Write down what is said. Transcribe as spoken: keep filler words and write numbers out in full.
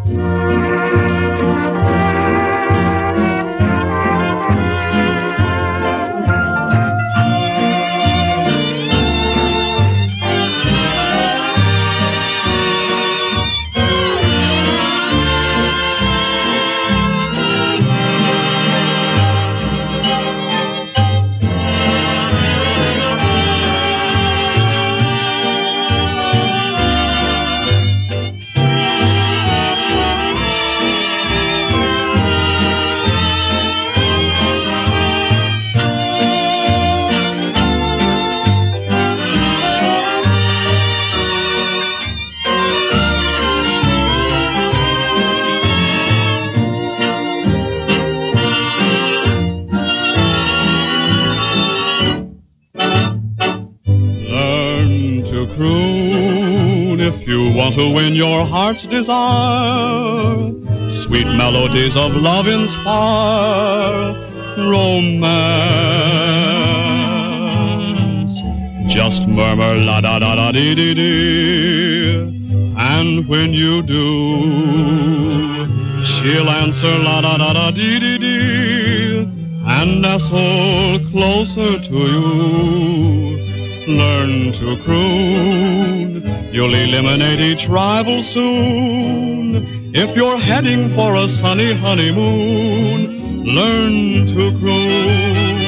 To win your heart's desire, sweet melodies of love inspire romance. Just murmur la da da da dee dee dee, and when you do, she'll answer la da da da dee dee dee, and nestle closer to you. Learn to croon, you'll eliminate each rival soon. If you're heading for a sunny honeymoon, learn to croon.